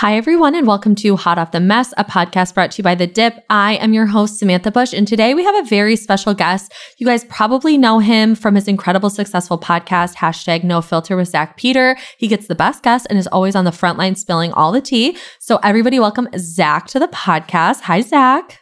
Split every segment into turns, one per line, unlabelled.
Hi, everyone, and welcome to Hot Off the Mess, a podcast brought to you by The Dip. I am your host, Samantha Bush, and today we have a very special guest. You guys probably know him from his incredible, successful podcast, #NoFilter with Zack Peter. He gets the best guests and is always on the front line spilling all the tea. So everybody welcome Zack to the podcast. Hi, Zack.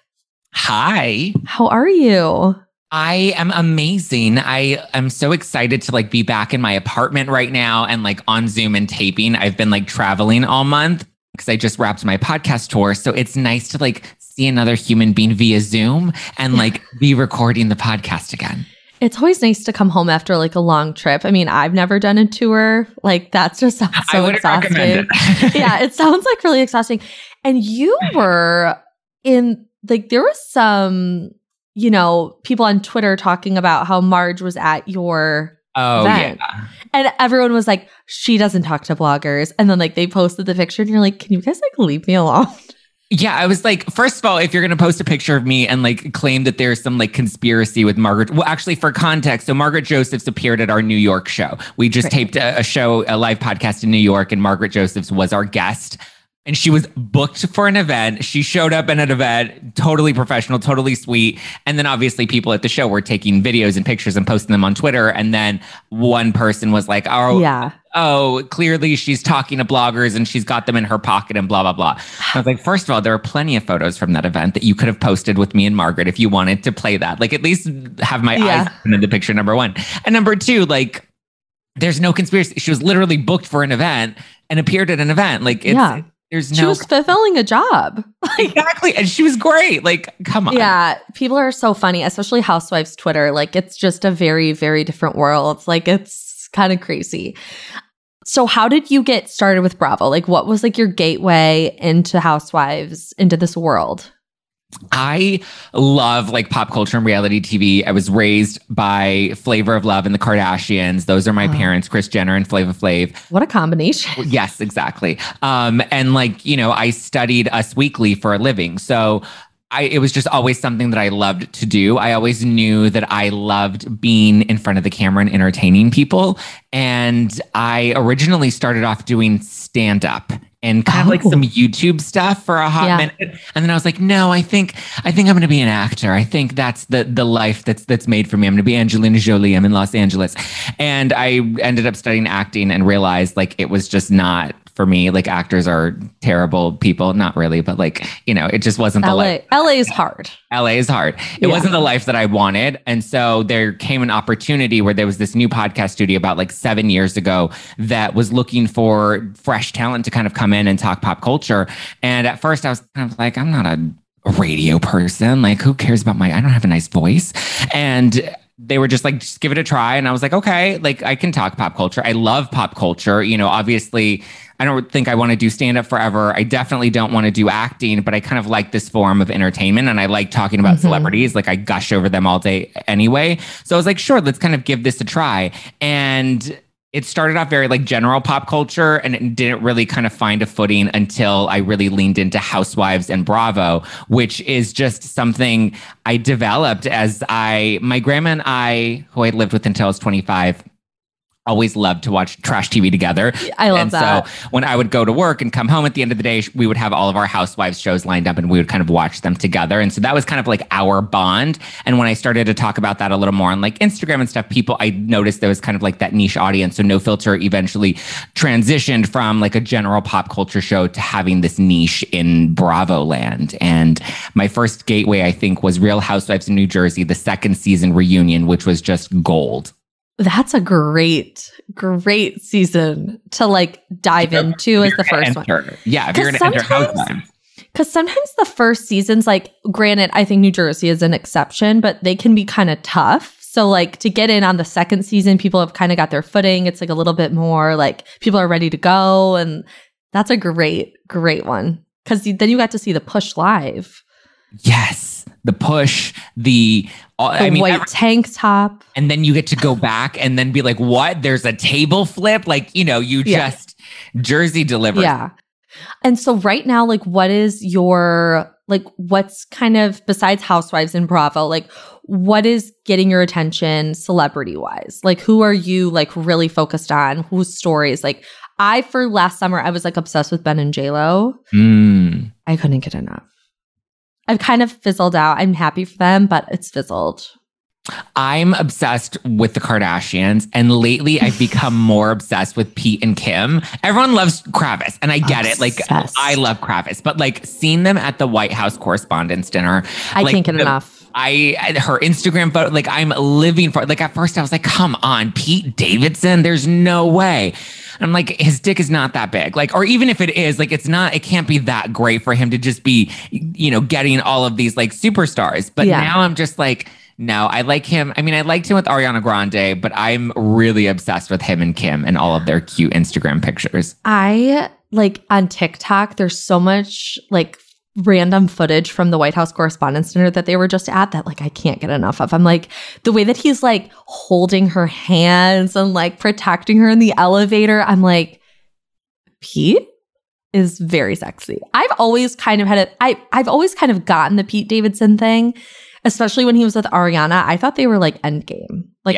Hi.
How are you?
I am amazing. I am so excited to be back in my apartment right now and on Zoom and taping. I've been traveling all month because I just wrapped my podcast tour. So it's nice to see another human being via Zoom and be recording the podcast again.
It's always nice to come home after a long trip. I mean, I've never done a tour. That's just sounds so exhausting.
Recommend it.
Yeah, it sounds really exhausting. And you were in there was some people on Twitter talking about how Marge was at your event.
Yeah.
And everyone was like, she doesn't talk to bloggers. And then they posted the picture and you're like, can you guys leave me alone?
Yeah, I was first of all, if you're going to post a picture of me and claim that there's some conspiracy with Margaret. Well, actually, for context, so Margaret Josephs appeared at our New York show. We just taped a live podcast in New York, and Margaret Josephs was our guest. And she was booked for an event. She showed up at an event, totally professional, totally sweet. And then obviously people at the show were taking videos and pictures and posting them on Twitter. And then one person was like, oh, clearly she's talking to bloggers and she's got them in her pocket and blah, blah, blah. I was like, first of all, there are plenty of photos from that event that you could have posted with me and Margaret if you wanted to play that. At least have my eyes in the picture, number one. And number two, there's no conspiracy. She was literally booked for an event and appeared at an event. She
was fulfilling a job.
Exactly. And she was great. Come on.
Yeah. People are so funny, especially Housewives Twitter. It's just a very, very different world. It's kind of crazy. So how did you get started with Bravo? What was your gateway into Housewives, into this world?
I love pop culture and reality TV. I was raised by Flavor of Love and the Kardashians. Those are my parents, Kris Jenner and Flava Flav.
What a combination.
Yes, exactly. And I studied Us Weekly for a living. So it was just always something that I loved to do. I always knew that I loved being in front of the camera and entertaining people. And I originally started off doing stand-up and kind of some YouTube stuff for a hot minute. And then I was like, no, I think I'm going to be an actor. I think that's the life that's made for me. I'm going to be Angelina Jolie. I'm in Los Angeles. And I ended up studying acting and realized it was just not for me. Actors are terrible people. Not really, but it just wasn't the life.
LA is hard.
LA is hard. It wasn't the life that I wanted. And so there came an opportunity where there was this new podcast studio about 7 years ago that was looking for fresh talent to kind of come in and talk pop culture. And at first I was kind of I'm not a radio person. Who cares about I don't have a nice voice. And they were just just give it a try. And I was like, okay, I can talk pop culture. I love pop culture. Obviously I don't think I want to do stand-up forever. I definitely don't want to do acting, but I kind of like this form of entertainment and I like talking about celebrities. I gush over them all day anyway. So I was like, sure, let's kind of give this a try. And it started off very general pop culture and it didn't really kind of find a footing until I really leaned into Housewives and Bravo, which is just something I developed as my grandma and I, who I lived with until I was 25, always loved to watch trash TV together.
I love that.
So when I would go to work and come home at the end of the day, we would have all of our Housewives shows lined up and we would kind of watch them together. And so that was kind of our bond. And when I started to talk about that a little more on Instagram and stuff, I noticed there was kind of that niche audience. So No Filter eventually transitioned from a general pop culture show to having this niche in Bravo land. And my first gateway, I think, was Real Housewives in New Jersey, the second season reunion, which was just gold.
That's a great season to dive into as the first one.
Yeah, if you're going to enter Housewives.
Because sometimes the first seasons, granted, I think New Jersey is an exception, but they can be kind of tough. So to get in on the second season, people have kind of got their footing. It's a little bit more people are ready to go. And that's a great one. Because then you got to see the push live.
Yes. The push,
white tank top.
And then you get to go back and then be like, what? There's a table flip? Just Jersey delivers.
Yeah. And so right now, what is your, what's kind of, besides Housewives and Bravo, what is getting your attention celebrity-wise? Who are you, really focused on? Whose stories? For last summer, I was like obsessed with Ben and JLo. I couldn't get enough. I've kind of fizzled out. I'm happy for them, but it's fizzled.
I'm obsessed with the Kardashians, and lately I've become more obsessed with Pete and Kim. Everyone loves Kravis, and I get it. Like, I love Kravis, but like seeing them at the White House Correspondents' Dinner,
I can't get enough.
Her Instagram photo, like I'm living for. Like at first I was like, come on, Pete Davidson, there's no way. I'm like, his dick is not that big. Like, or even if it is, like, it can't be that great for him to just be, getting all of these like superstars. But now I'm just like, no, I like him. I mean, I liked him with Ariana Grande, but I'm really obsessed with him and Kim and all of their cute Instagram pictures.
I like on TikTok, there's so much like random footage from the White House Correspondents' Dinner that they were just at that like I can't get enough of. I'm like, the way that he's like holding her hands and like protecting her in the elevator, I'm like, Pete is very sexy. I've always kind of I've always kind of gotten the Pete Davidson thing, especially when he was with Ariana. I thought they were like endgame. Like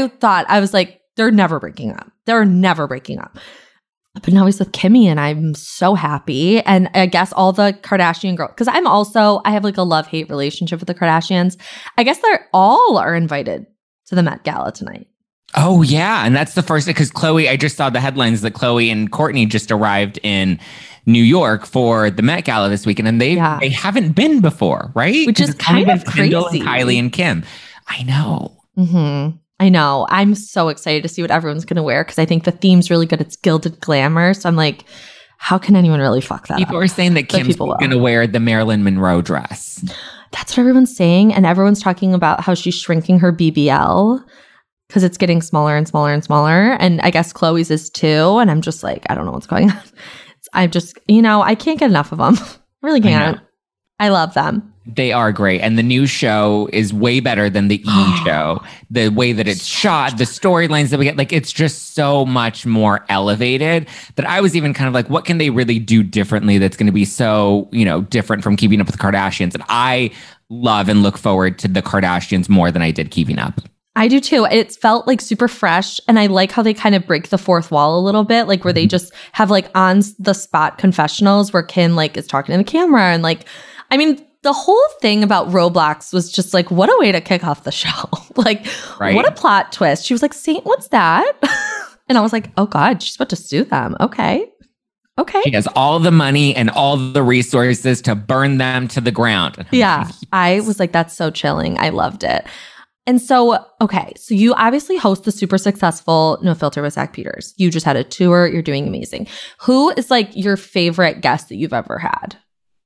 I was like, they're never breaking up. They're never breaking up. But now he's with Kimmy and I'm so happy. And I guess all the Kardashian girls, because I have like a love-hate relationship with the Kardashians. I guess they're all are invited to the Met Gala tonight.
Oh, yeah. And that's the first, because I just saw the headlines that Khloe and Kourtney just arrived in New York for the Met Gala this weekend. And they haven't been before, right?
Which is kind of crazy.
And Kylie and Kim. I know.
Mm-hmm. I know. I'm so excited to see what everyone's going to wear because I think the theme's really good. It's gilded glamour. So I'm like, how can anyone really fuck that
People
up?
are saying that Kim's going to wear the Marilyn Monroe dress.
That's what everyone's saying. And everyone's talking about how she's shrinking her BBL because it's getting smaller and smaller and smaller. And I guess Khloe's is too. And I'm just like, I don't know what's going on. I'm just, I can't get enough of them. I really can't. I love them.
They are great. And the new show is way better than the E! show. The way that it's shot, the storylines that we get, like, it's just so much more elevated that I was even kind of like, what can they really do differently that's going to be so, different from Keeping Up with the Kardashians? And I love and look forward to the Kardashians more than I did Keeping Up.
I do too. It felt like super fresh. And I like how they kind of break the fourth wall a little bit, like where they just have like on the spot confessionals where Kim like is talking to the camera. And like, I mean, the whole thing about Roblox was just like, what a way to kick off the show. Like, what a plot twist. She was like, Saint, what's that? And I was like, oh God, she's about to sue them. Okay. She has all the money and all the resources to burn them to the ground. Yeah. I was like, that's so chilling. I loved it. And so, so you obviously host the super successful No Filter with Zack Peters. You just had a tour. You're doing amazing. Who is like your favorite guest that you've ever had?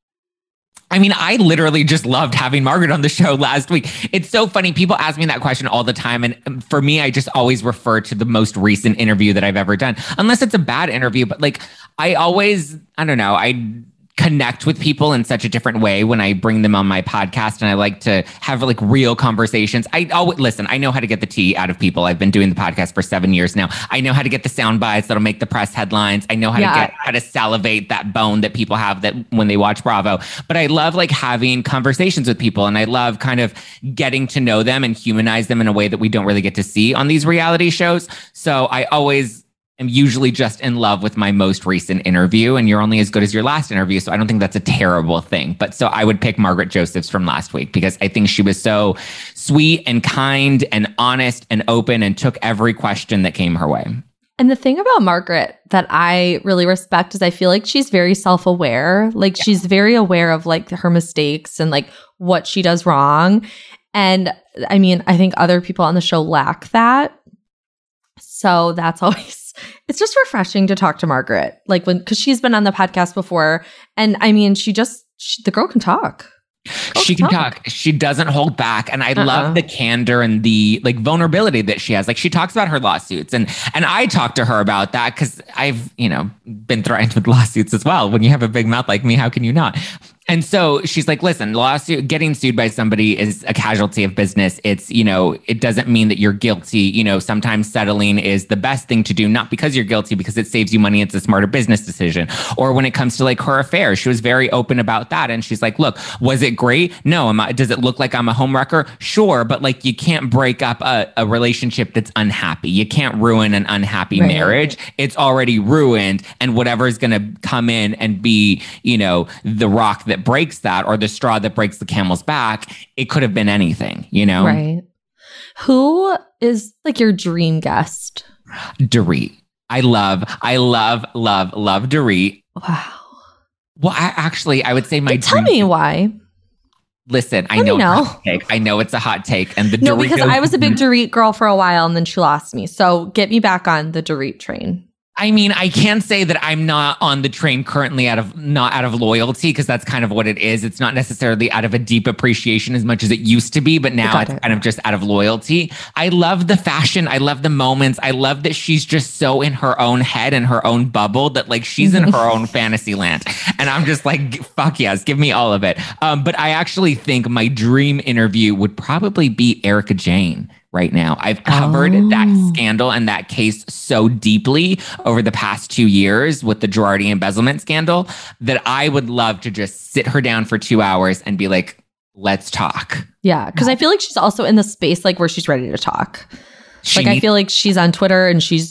I mean, I literally just loved having Margaret on the show last week. It's so funny. People ask me that question all the time. And for me, I just always refer to the most recent interview that I've ever done, unless it's a bad interview. But like, I don't know. I connect with people in such a different way when I bring them on my podcast. And I like to have like real conversations. Listen, I know how to get the tea out of people. I've been doing the podcast for 7 years now. I know how to get the sound bites that'll make the press headlines. I know how to salivate that bone that people have that when they watch Bravo. But I love like having conversations with people. And I love kind of getting to know them and humanize them in a way that we don't really get to see on these reality shows. So I always am usually just in love with my most recent interview, and you're only as good as your last interview. So I don't think that's a terrible thing. But so I would pick Margaret Josephs from last week because I think she was so sweet and kind and honest and open and took every question that came her way.
And the thing about Margaret that I really respect is I feel like she's very self-aware. Like she's very aware of like her mistakes and like what she does wrong. And I mean, I think other people on the show lack that. So that's always, it's just refreshing to talk to Margaret, like because she's been on the podcast before. And I mean, the girl can talk.
She can talk. She doesn't hold back. And I love the candor and the like vulnerability that she has. Like she talks about her lawsuits and I talk to her about that because I've, been threatened with lawsuits as well. When you have a big mouth like me, how can you not? And so she's like, listen, lawsuit, getting sued by somebody is a casualty of business. It's, it doesn't mean that you're guilty. Sometimes settling is the best thing to do, not because you're guilty, because it saves you money. It's a smarter business decision. Or when it comes to like her affair, she was very open about that. And she's like, look, was it great? No. Does it look like I'm a homewrecker? Sure. But like, you can't break up a relationship that's unhappy. You can't ruin an unhappy marriage. It's already ruined. And whatever is going to come in and be, the rock that breaks that, or the straw that breaks the camel's back, it could have been anything,
Right. Who is like your dream guest?
Dorit. I love Dorit.
Wow.
Well, I would say my
Tell me why.
Listen, I know. I know it's a hot take. And the
Doritos, because I was a big Dorit girl for a while and then she lost me. So get me back on the Dorit train.
I mean, I can't say that I'm not on the train currently not out of loyalty, because that's kind of what it is. It's not necessarily out of a deep appreciation as much as it used to be, but now it's kind of just out of loyalty. I love the fashion. I love the moments. I love that she's just so in her own head and her own bubble that like she's in her own fantasy land. And I'm just like, fuck yes, give me all of it. But I actually think my dream interview would probably be Erika Jayne. Right now, I've covered that scandal and that case so deeply over the past 2 years with the Girardi embezzlement scandal that I would love to just sit her down for 2 hours and be like, let's talk.
Yeah, because I feel like she's also in the space like where she's ready to talk. I feel like she's on Twitter and she's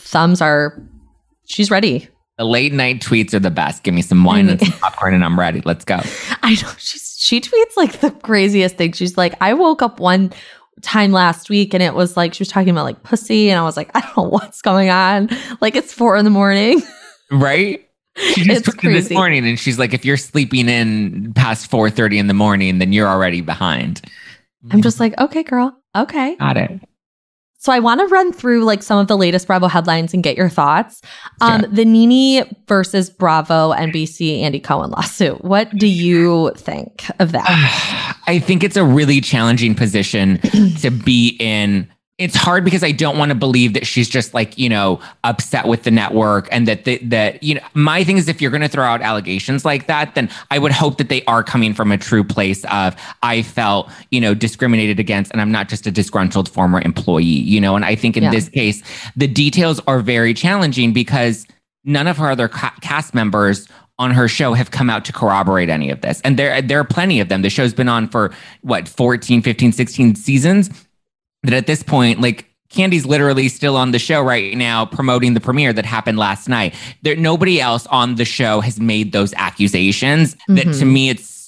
ready.
The late night tweets are the best. Give me some wine and some popcorn and I'm ready. Let's go.
I know she tweets like the craziest things. She's like, I woke up one time last week and it was like she was talking about like pussy and I was like, I don't know what's going on. Like it's 4 a.m.
Right? She just tweeted this morning and she's like, if you're sleeping in past 4:30 in the morning, then you're already behind.
I'm just like, okay, girl. Okay.
Got it.
So I want to run through like some of the latest Bravo headlines and get your thoughts. The NeNe versus Bravo NBC Andy Cohen lawsuit. What do you think of that?
I think it's a really challenging position to be in. It's hard because I don't want to believe that she's just like, upset with the network and that my thing is if you're going to throw out allegations like that, then I would hope that they are coming from a true place of I felt, discriminated against and I'm not just a disgruntled former employee, and I think in this case, the details are very challenging because none of her other cast members on her show have come out to corroborate any of this. And there are plenty of them. The show's been on for 14, 15, 16 seasons. That at this point, like Candy's literally still on the show right now promoting the premiere that happened last night. Nobody else on the show has made those accusations. That to me, it's,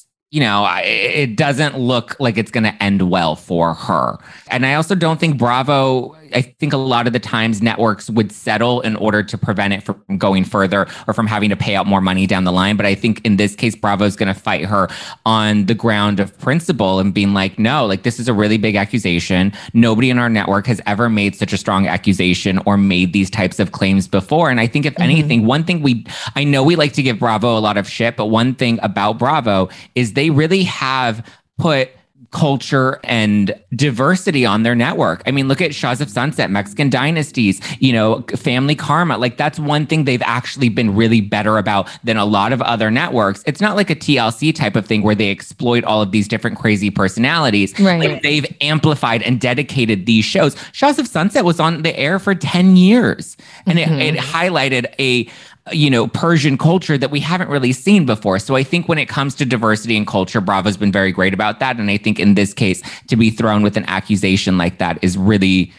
it doesn't look like it's going to end well for her. And I also don't think Bravo, I think a lot of the times networks would settle in order to prevent it from going further or from having to pay out more money down the line. But I think in this case, Bravo's going to fight her on the ground of principle and being like, no, like this is a really big accusation. Nobody in our network has ever made such a strong accusation or made these types of claims before. And I think if anything, one thing I know we like to give Bravo a lot of shit, but one thing about Bravo is they really have put culture and diversity on their network. I mean, look at Shahs of Sunset, Mexican Dynasties, Family Karma. Like that's one thing they've actually been really better about than a lot of other networks. It's not like a TLC type of thing where they exploit all of these different crazy personalities.
Right.
Like they've amplified and dedicated these shows. Shahs of Sunset was on the air for 10 years and it highlighted a Persian culture that we haven't really seen before. So I think when it comes to diversity and culture, Bravo's been very great about that. And I think in this case, to be thrown with an accusation like that is really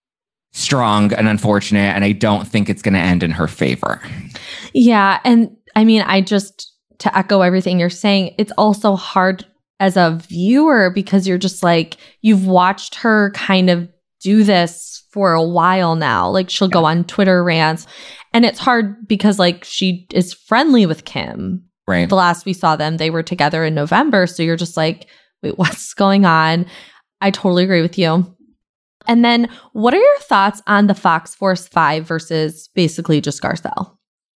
strong and unfortunate. And I don't think it's going to end in her favor.
Yeah. And I mean, to echo everything you're saying, it's also hard as a viewer because you're just like, you've watched her kind of do this for a while now. Like she'll go on Twitter rants. And it's hard because like she is friendly with Kim.
Right.
The last we saw them, they were together in November. So you're just like, wait, what's going on? I totally agree with you. And then what are your thoughts on the Fox Force 5 versus basically just Garcelle?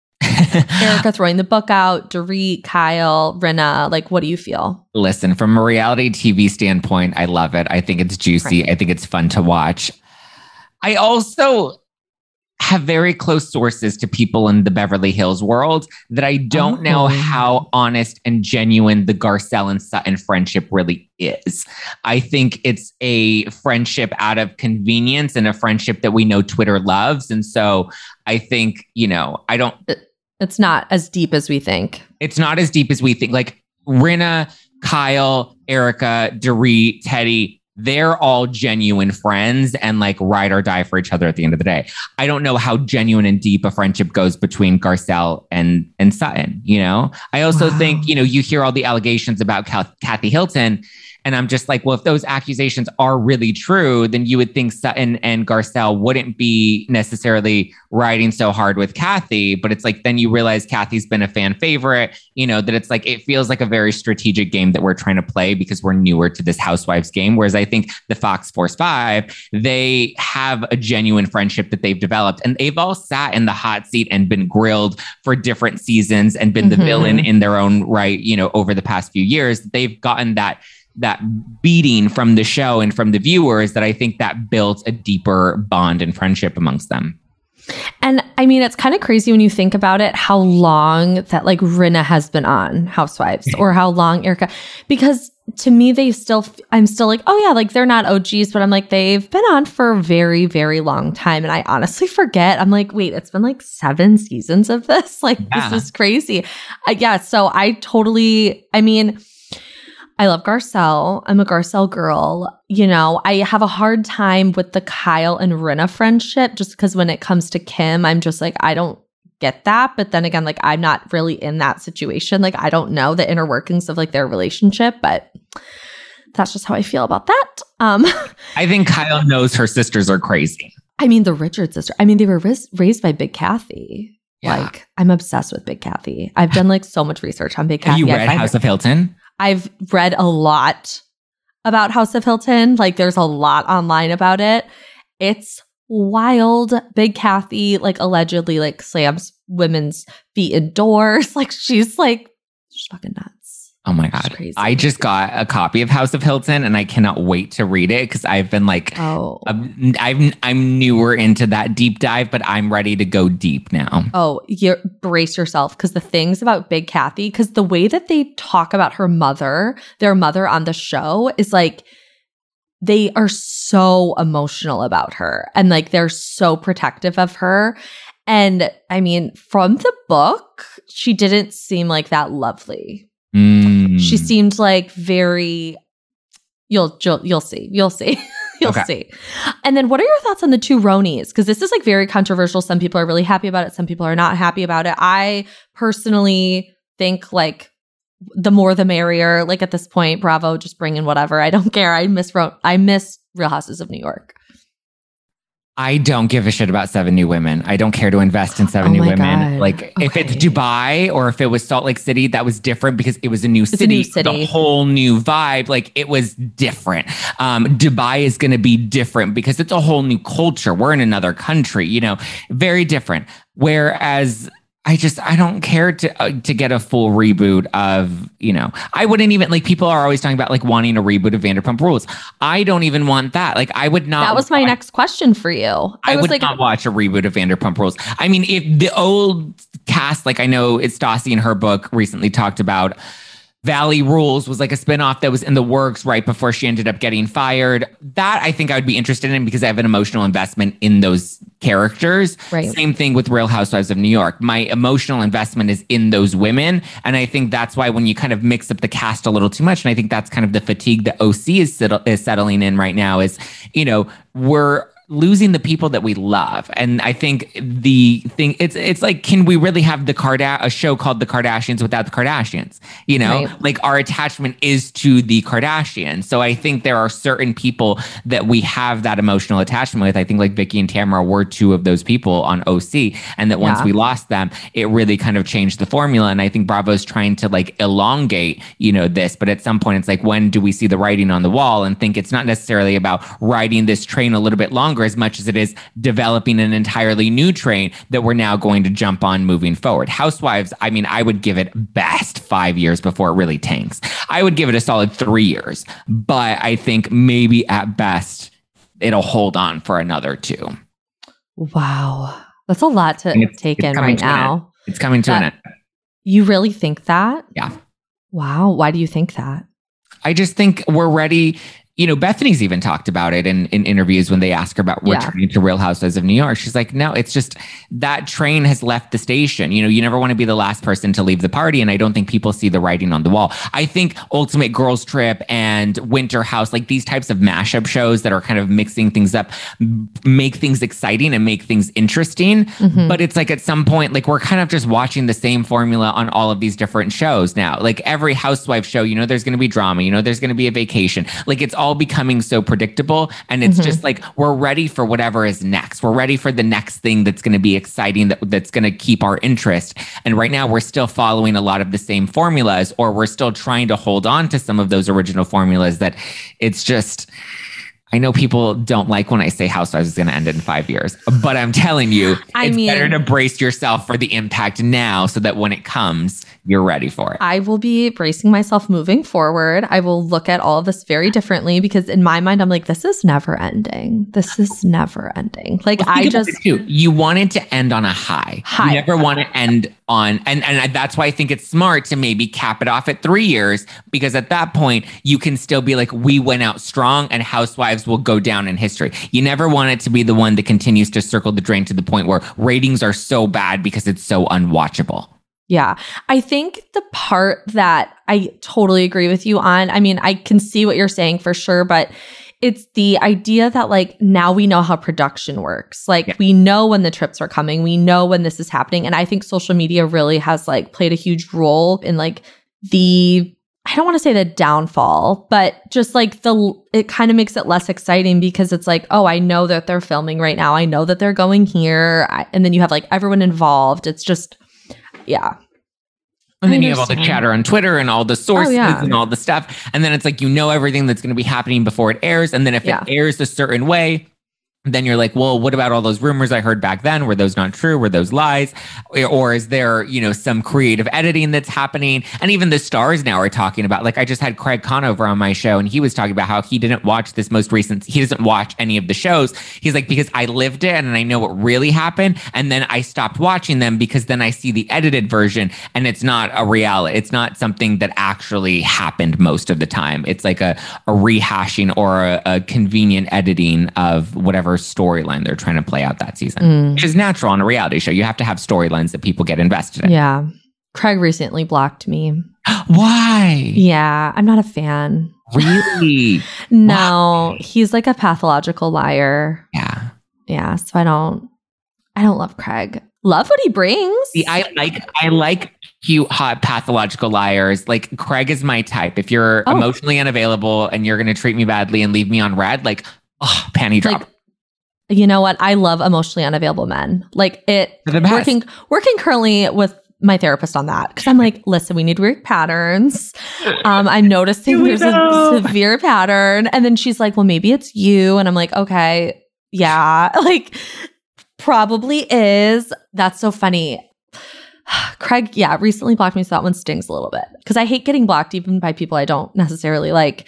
Erika throwing the book out, Dorit, Kyle, Rinna, like what do you feel?
Listen, from a reality TV standpoint, I love it. I think it's juicy. Right. I think it's fun to watch. I also have very close sources to people in the Beverly Hills world that I don't know how honest and genuine the Garcelle and Sutton friendship really is. I think it's a friendship out of convenience and a friendship that we know Twitter loves. And so I think,
it's not as deep as we think.
It's not as deep as we think. Like Rinna, Kyle, Erica, Dorit, Teddy, they're all genuine friends and like ride or die for each other at the end of the day. I don't know how genuine and deep a friendship goes between Garcelle and Sutton, I also think, you hear all the allegations about Kathy Hilton. And I'm just like, well, if those accusations are really true, then you would think Sutton and Garcelle wouldn't be necessarily riding so hard with Kathy. But it's like, then you realize Kathy's been a fan favorite, that it's like, it feels like a very strategic game that we're trying to play because we're newer to this Housewives game. Whereas I think the Fox Force 5, they have a genuine friendship that they've developed. And they've all sat in the hot seat and been grilled for different seasons and been the villain in their own right, over the past few years. They've gotten that beating from the show and from the viewers that I think that built a deeper bond and friendship amongst them.
And I mean, it's kind of crazy when you think about it, how long that like Rinna has been on Housewives or how long Erica, because to me, I'm still like, oh yeah, like they're not OGs, but I'm like, they've been on for a very, very long time. And I honestly forget. I'm like, wait, it's been like 7 seasons of this. Like, This is crazy. So I love Garcelle. I'm a Garcelle girl. I have a hard time with the Kyle and Rinna friendship just because when it comes to Kim, I'm just like, I don't get that. But then again, like, I'm not really in that situation. Like, I don't know the inner workings of like their relationship, but that's just how I feel about that.
I think Kyle knows her sisters are crazy.
I mean, the Richard sister. I mean, they were raised by Big Kathy. Yeah. Like, I'm obsessed with Big Kathy. I've done like so much research on Big Kathy.
Have you read House of Hilton?
I've read a lot about House of Hilton. Like there's a lot online about it. It's wild. Big Kathy like allegedly like slams women's feet in doors. Like she's fucking nuts.
Oh my God. I just got a copy of House of Hilton and I cannot wait to read it because I've been like, I'm newer into that deep dive, but I'm ready to go deep now.
Oh, brace yourself because the things about Big Kathy, because the way that they talk about their mother on the show is like, they are so emotional about her and like they're so protective of her. And I mean, from the book, she didn't seem like that lovely. She seemed like very, you'll see. You'll see. And then what are your thoughts on the 2 Ronies? Because this is like very controversial. Some people are really happy about it. Some people are not happy about it. I personally think like the more the merrier. Like at this point, Bravo, just bring in whatever. I don't care. I miss Real Houses of New York.
I don't give a shit about 7 new women. I don't care to invest in 7 new women.
God.
Like if it's Dubai or if it was Salt Lake City, that was different because it was a new city. The whole new vibe. Like it was different. Dubai is going to be different because it's a whole new culture. We're in another country, very different. Whereas I don't care to get a full reboot of, I wouldn't even like people are always talking about like wanting a reboot of Vanderpump Rules. I don't even want that. Like I would not.
That was my next question for you.
I would not watch a reboot of Vanderpump Rules. I mean, if the old cast, like I know it's Stassi in her book recently talked about Valley Rules was like a spinoff that was in the works right before she ended up getting fired. That I think I would be interested in because I have an emotional investment in those characters. Right. Same thing with Real Housewives of New York. My emotional investment is in those women. And I think that's why when you kind of mix up the cast a little too much, and I think that's kind of the fatigue that OC is settling in right now is, we're losing the people that we love. And I think the thing, it's like, can we really have a show called The Kardashians without the Kardashians? Right. Like our attachment is to the Kardashians. So I think there are certain people that we have that emotional attachment with. I think like Vicky and Tamara were 2 of those people on OC. And that once we lost them, it really kind of changed the formula. And I think Bravo's trying to like elongate, this, but at some point it's like, when do we see the writing on the wall and think it's not necessarily about riding this train a little bit longer as much as it is developing an entirely new train that we're now going to jump on moving forward. Housewives, I mean, I would give it best 5 years before it really tanks. I would give it a solid 3 years, but I think maybe at best it'll hold on for another 2.
Wow. That's a lot to take in right now.
It's coming to an end.
You really think that?
Yeah.
Wow. Why do you think that?
I just think we're ready. You know, Bethany's even talked about it in interviews when they ask her about returning to Real Housewives of New York. She's like, no, it's just that train has left the station. You know, you never want to be the last person to leave the party. And I don't think people see the writing on the wall. I think Ultimate Girls Trip and Winter House, like these types of mashup shows that are kind of mixing things up, make things exciting and make things interesting. Mm-hmm. But it's like at some point, like we're kind of just watching the same formula on all of these different shows now. Like every housewife show, you know, there's going to be drama, you know, there's going to be a vacation. Like it's all becoming so predictable, and it's just like we're ready for whatever is next. We're ready for the next thing that's going to be exciting, that's going to keep our interest. And right now we're still following a lot of the same formulas, or we're still trying to hold on to some of those original formulas that it's just, I know people don't like when I say Housewives is going to end in 5 years, but I'm telling you, it's better to brace yourself for the impact now so that when it comes, you're ready for it.
I will be bracing myself moving forward. I will look at all of this very differently because in my mind, I'm like, this is never ending. This is never ending. Like
you want it to end on a high. You never want to end on, and that's why I think it's smart to maybe cap it off at 3 years, because at that point you can still be like, we went out strong and Housewives will go down in history. You never want it to be the one that continues to circle the drain to the point where ratings are so bad because it's so unwatchable.
Yeah. I think the part that I totally agree with you on, I mean, I can see what you're saying for sure, but it's the idea that like now we know how production works. Like we know when the trips are coming, we know when this is happening. And I think social media really has like played a huge role in like I don't want to say the downfall, but just like it kind of makes it less exciting because it's like, oh, I know that they're filming right now. I know that they're going here. And then you have like everyone involved. It's just, yeah.
And then you have all the chatter on Twitter and all the sources and all the stuff. And then it's like, you know, everything that's going to be happening before it airs. And then if it airs a certain way, then you're like, well, what about all those rumors I heard back then? Were those not true? Were those lies? Or is there, you know, some creative editing that's happening? And even the stars now are talking about, like, I just had Craig Conover on my show and he was talking about how he didn't watch this most recent, he doesn't watch any of the shows. He's like, because I lived it and I know what really happened. And then I stopped watching them because then I see the edited version and it's not a reality. It's not something that actually happened most of the time. It's like a rehashing or a convenient editing of whatever storyline they're trying to play out that season, which is natural on a reality show. You have to have storylines that people get invested in.
Yeah. Craig recently blocked me.
Why?
Yeah, I'm not a fan.
Really?
No, wow. He's like a pathological liar.
Yeah.
Yeah, so I don't love Craig. Love what he brings.
See, I like cute, hot, pathological liars. Like Craig is my type. If you're emotionally unavailable and you're going to treat me badly and leave me on red, like, panty drop.
Like, you know what? I love emotionally unavailable men. Like working currently with my therapist on that. Cause I'm like, listen, we need weird patterns. I'm noticing there's a severe pattern. And then she's like, well, maybe it's you. And I'm like, okay, yeah, like probably is. That's so funny. Craig, recently blocked me. So that one stings a little bit because I hate getting blocked even by people I don't necessarily like.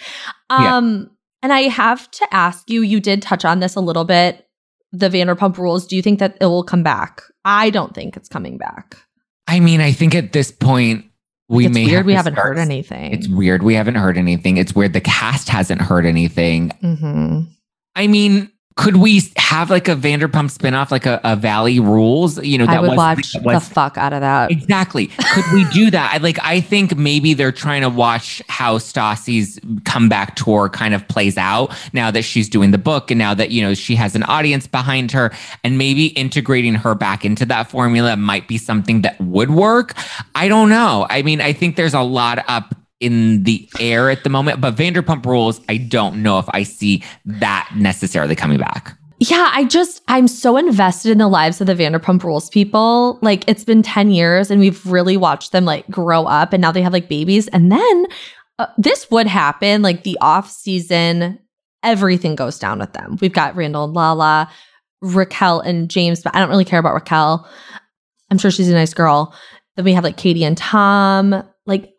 And I have to ask you, you did touch on this a little bit, the Vanderpump Rules. Do you think that it will come back? I don't think it's coming back.
I mean, I think at this point, we haven't
heard anything.
It's weird. We haven't heard anything. It's weird. The cast hasn't heard anything.
Mm-hmm.
I mean, could we have like a Vanderpump spinoff, like a Valley Rules? You know,
I would watch the fuck out of that.
Exactly. Could we do that? I think maybe they're trying to watch how Stassi's comeback tour kind of plays out now that she's doing the book and now that, you know, she has an audience behind her, and maybe integrating her back into that formula might be something that would work. I don't know. I mean, I think there's a lot up in the air at the moment, but Vanderpump Rules, I don't know if I see that necessarily coming back.
Yeah, I'm so invested in the lives of the Vanderpump Rules people. Like, it's been 10 years and we've really watched them like grow up, and now they have like babies. And then this would happen, like the off season, everything goes down with them. We've got Randall and Lala, Raquel and James, but I don't really care about Raquel. I'm sure she's a nice girl. Then we have like Katie and Tom. Like,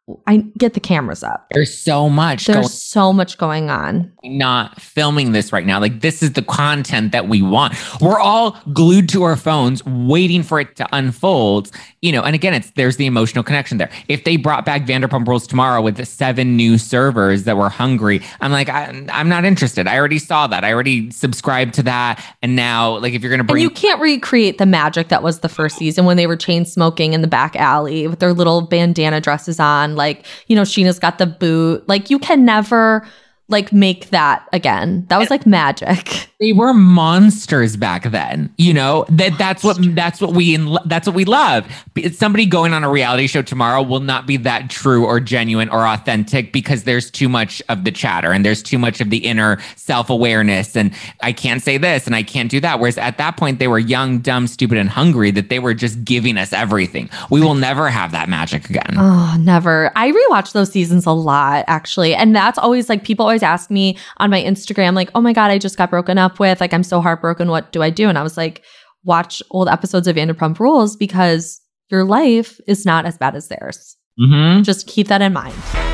I get the cameras up.
There's so much.
There's so much going on.
Not filming this right now. Like, this is the content that we want. We're all glued to our phones waiting for it to unfold. And again, there's the emotional connection there. If they brought back Vanderpump Rules tomorrow with the 7 new servers that were hungry, I'm like, I'm not interested. I already saw that. I already subscribed to that. And now, like, if you're going to bring...
And you can't recreate the magic that was the first season when they were chain smoking in the back alley with their little bandana dresses on. Like, Sheena's got the boot. Like, you can never... like make that again. That was like magic.
They were monsters back then. That's what we love. Somebody going on a reality show tomorrow will not be that true or genuine or authentic because there's too much of the chatter and there's too much of the inner self-awareness and I can't say this and I can't do that. Whereas at that point they were young, dumb, stupid, and hungry that they were just giving us everything. We will never have that magic again.
Oh, never. I rewatch those seasons a lot, actually. And that's always like, people always ask me on my Instagram, like, oh my God, I just got broken up with. Like, I'm so heartbroken. What do I do? And I was like, watch old episodes of Vanderpump Rules because your life is not as bad as theirs.
Mm-hmm.
Just keep that in mind.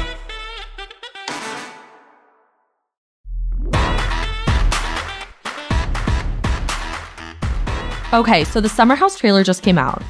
Okay, so the Summer House trailer just came out.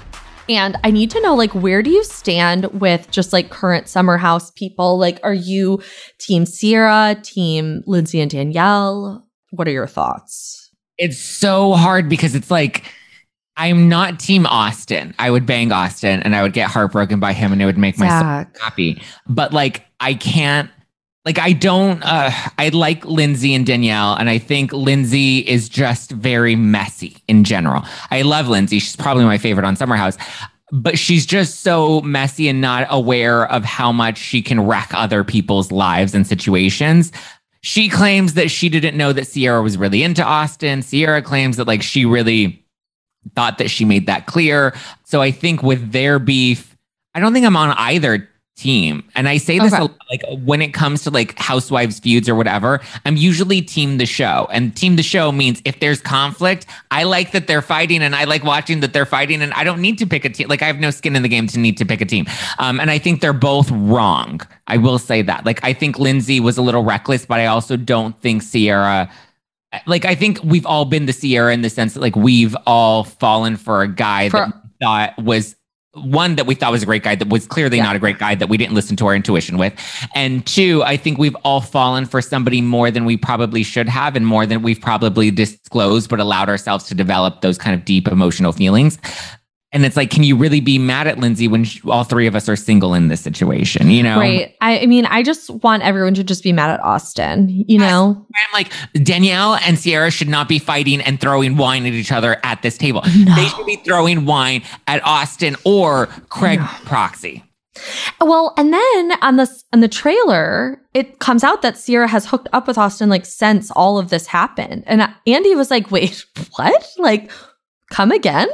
And I need to know, like, where do you stand with just like current Summer House people? Like, are you team Ciara, team Lindsay and Danielle? What are your thoughts?
It's so hard because it's like, I'm not team Austin. I would bang Austin and I would get heartbroken by him and it would make my soul happy. But like, I can't, like, I don't, I like Lindsay and Danielle, and I think Lindsay is just very messy in general. I love Lindsay. She's probably my favorite on Summer House, but she's just so messy and not aware of how much she can wreck other people's lives and situations. She claims that she didn't know that Ciara was really into Austin. Ciara claims that like she really thought that she made that clear. So I think with their beef, I don't think I'm on either team. And I say this a lot, like when it comes to like housewives feuds or whatever, I'm usually team the show. And team the show means if there's conflict, I like that they're fighting and I like watching that they're fighting and I don't need to pick a team. Like I have no skin in the game to need to pick a team. And I think they're both wrong. I will say that. Like I think Lindsay was a little reckless, but I also don't think Ciara, like I think we've all been the Ciara in the sense that like we've all fallen for a guy that we thought was one that we thought was a great guy that was clearly not a great guy that we didn't listen to our intuition with. And two, I think we've all fallen for somebody more than we probably should have and more than we've probably disclosed, but allowed ourselves to develop those kind of deep emotional feelings. And it's like, can you really be mad at Lindsay when all three of us are single in this situation? You know?
Right. I mean, I just want everyone to just be mad at Austin, you know?
I'm like, Danielle and Ciara should not be fighting and throwing wine at each other at this table.
No.
They should be throwing wine at Austin or Craig Proxy.
Well, and then on the trailer, it comes out that Ciara has hooked up with Austin like since all of this happened. And Andy was like, wait, what? Like, come again?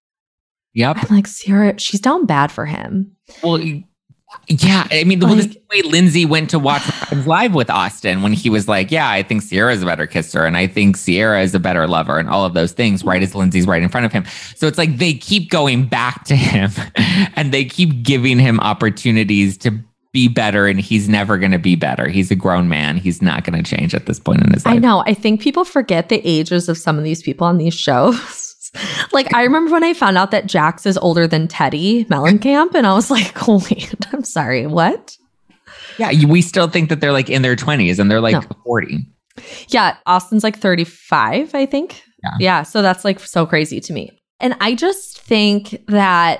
Yep.
I'm like, Ciara, she's down bad for him.
Well, yeah. I mean, the same way Lindsay went to watch live with Austin when he was like, yeah, I think Ciara is a better kisser. And I think Ciara is a better lover and all of those things, right? As Lindsay's right in front of him. So it's like they keep going back to him and they keep giving him opportunities to be better. And he's never going to be better. He's a grown man. He's not going to change at this point in his life.
I know. I think people forget the ages of some of these people on these shows. Like, I remember when I found out that Jax is older than Teddy Mellencamp, and I was like, oh, wait, I'm sorry, what?
Yeah, we still think that they're like in their 20s and they're like 40.
Yeah, Austin's like 35, I think. Yeah, so that's like so crazy to me. And I just think that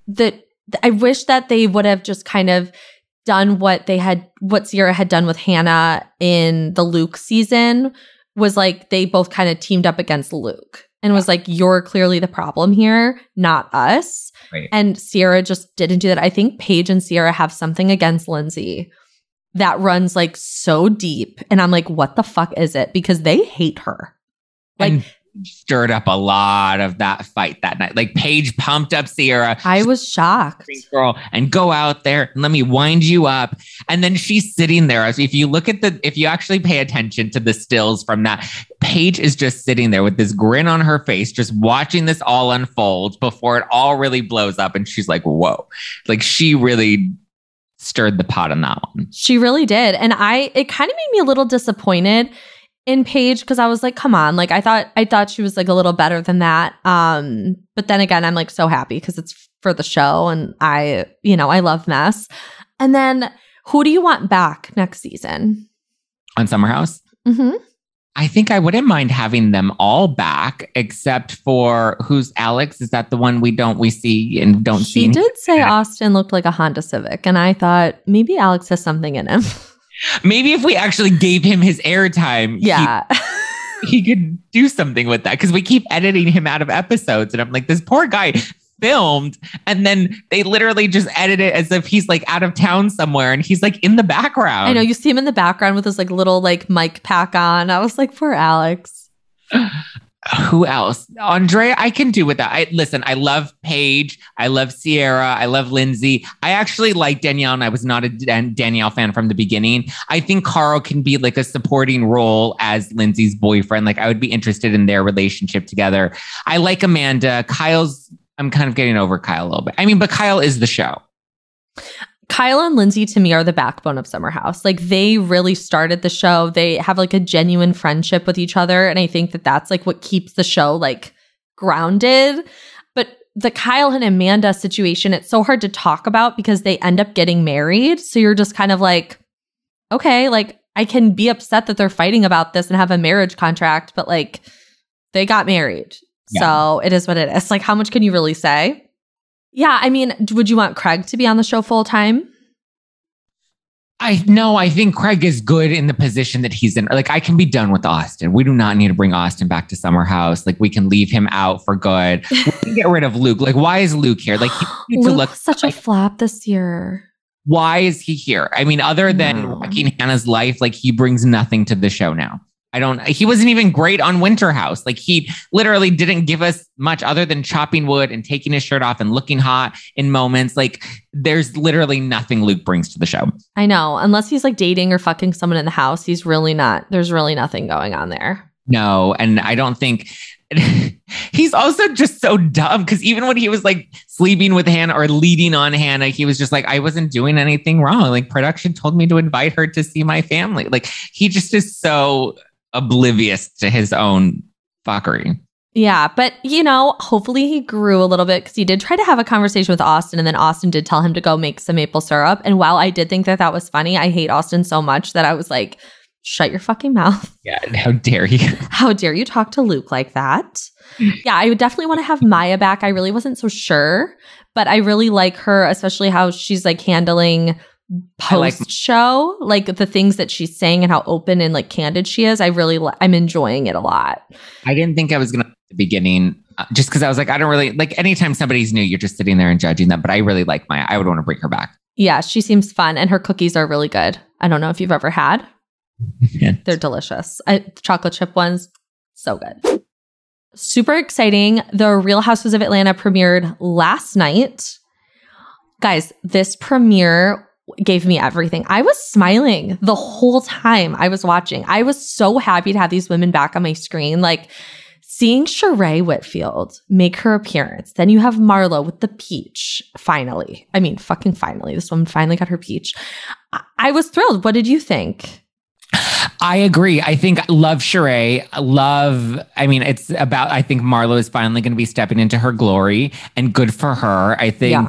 I wish that they would have just kind of done what Ciara had done with Hannah in the Luke season, was like they both kind of teamed up against Luke. And was like, you're clearly the problem here, not us.
Right.
And Ciara just didn't do that. I think Paige and Ciara have something against Lindsay that runs like so deep. And I'm like, what the fuck is it? Because they hate her. Like,
and stirred up a lot of that fight that night. Like Paige pumped up Ciara.
I was shocked.
Girl, and go out there and let me wind you up. And then she's sitting there. If you actually pay attention to the stills from that, Paige is just sitting there with this grin on her face, just watching this all unfold before it all really blows up. And she's like, whoa, like she really stirred the pot on that one.
She really did. And it kind of made me a little disappointed in Paige because I was like, come on. Like I thought she was like a little better than that. But then again, I'm like so happy because it's for the show and I love mess. And then who do you want back next season?
On Summer House?
Mm-hmm.
I think I wouldn't mind having them all back, except for who's Alex? Is that the one we see and don't see?
He did say Austin looked like a Honda Civic, and I thought maybe Alex has something in him.
Maybe if we actually gave him his airtime, he could do something with that. Because we keep editing him out of episodes, and I'm like, this poor guy filmed, and then they literally just edit it as if he's like out of town somewhere and he's like in the background.
I know, you see him in the background with his like little like mic pack on. I was like, poor Alex.
Who else? Andre, I can do with that. I love Paige. I love Sierra. I love Lindsay. I actually like Danielle, and I was not a Danielle fan from the beginning. I think Carl can be like a supporting role as Lindsay's boyfriend. Like I would be interested in their relationship together. I like Amanda. I'm kind of getting over Kyle a little bit. I mean, but Kyle is the show.
Kyle and Lindsay to me are the backbone of Summer House. Like they really started the show. They have like a genuine friendship with each other. And I think that that's like what keeps the show like grounded. But the Kyle and Amanda situation, it's so hard to talk about because they end up getting married. So you're just kind of like, okay, like I can be upset that they're fighting about this and have a marriage contract, but like they got married. Yeah. So it is what it is. Like, how much can you really say? Yeah, I mean, would you want Craig to be on the show full time?
I think Craig is good in the position that he's in. Like, I can be done with Austin. We do not need to bring Austin back to Summer House. Like, we can leave him out for good. We can get rid of Luke. Like, why is Luke here? Like, he needs to look
such a flop this year.
Why is he here? I mean, other than wrecking Hannah's life, like he brings nothing to the show now. He wasn't even great on Winter House. Like he literally didn't give us much other than chopping wood and taking his shirt off and looking hot in moments. Like there's literally nothing Luke brings to the show.
I know. Unless he's like dating or fucking someone in the house, there's really nothing going on there.
No. And I don't think he's also just so dumb because even when he was like sleeping with Hannah or leading on Hannah, he was just like, I wasn't doing anything wrong. Like production told me to invite her to see my family. Like he just is so oblivious to his own fuckery.
Yeah, but hopefully he grew a little bit because he did try to have a conversation with Austin, and then Austin did tell him to go make some maple syrup. And while I did think that was funny, I hate Austin so much that I was like, shut your fucking mouth.
Yeah, how dare you?
How dare you talk to Luke like that? Yeah, I would definitely want to have Maya back. I really wasn't so sure, but I really like her, especially how she's like handling post-show, like the things that she's saying and how open and like candid she is. I'm enjoying it a lot.
I didn't think I was going to at the beginning just because I was like, I don't really like anytime somebody's new, you're just sitting there and judging them. But I really like Maya. I would want to bring her back.
Yeah, she seems fun and her cookies are really good. I don't know if you've ever had.
Yeah.
They're delicious. Chocolate chip ones, so good. Super exciting. The Real Housewives of Atlanta premiered last night. Guys, this premiere gave me everything. I was smiling the whole time I was watching. I was so happy to have these women back on my screen. Like seeing Sheree Whitfield make her appearance. Then you have Marlo with the peach. Finally. I mean, fucking finally. This woman finally got her peach. I was thrilled. What did you think?
I agree. I think love Sheree. It's about, I think Marlo is finally going to be stepping into her glory and good for her. I think,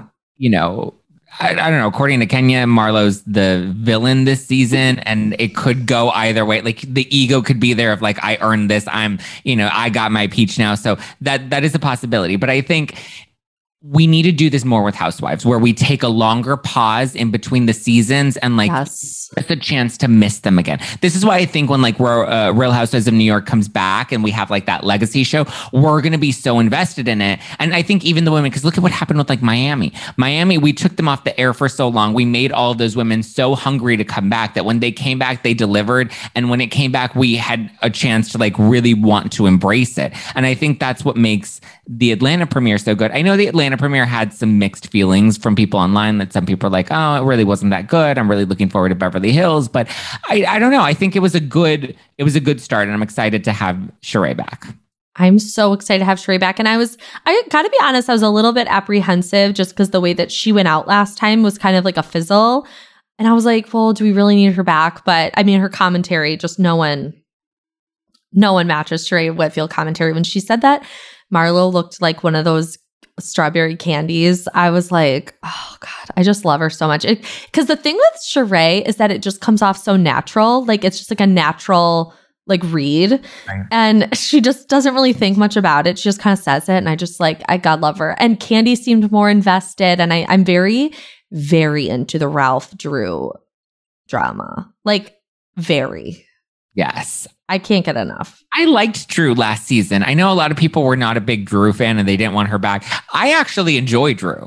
I don't know. According to Kenya, Marlo's the villain this season, and it could go either way. Like the ego could be there of like, I earned this. I got my peach now. So that is a possibility. But I think we need to do this more with Housewives, where we take a longer pause in between the seasons and like it's a chance to miss them again. This is why I think when like Real Housewives of New York comes back and we have like that legacy show, we're going to be so invested in it. And I think even the women, because look at what happened with like Miami, we took them off the air for so long. We made all of those women so hungry to come back that when they came back, they delivered. And when it came back, we had a chance to like really want to embrace it. And I think that's what makes the Atlanta premiere so good. I know the Atlanta premiere had some mixed feelings from people online, that some people are like, oh, it really wasn't that good. I'm really looking forward to Beverly Hills. But I don't know. I think it was a good start, and I'm excited to have Sheree back.
I'm so excited to have Sheree back. And I gotta be honest, I was a little bit apprehensive just because the way that she went out last time was kind of like a fizzle. And I was like, well, do we really need her back? But I mean, her commentary, just no one matches Sheree Whitfield commentary. When she said that Marlo looked like one of those strawberry candies, I was like, oh God, I just love her so much. Because the thing with Sheree is that it just comes off so natural. Like it's just like a natural like read. Right. And she just doesn't really think much about it. She just kind of says it. And I just like, I God love her. And Candy seemed more invested. And I'm very, very into the Ralph Drew drama. Like very.
Yes.
I can't get enough.
I liked Drew last season. I know a lot of people were not a big Drew fan and they didn't want her back. I actually enjoy Drew.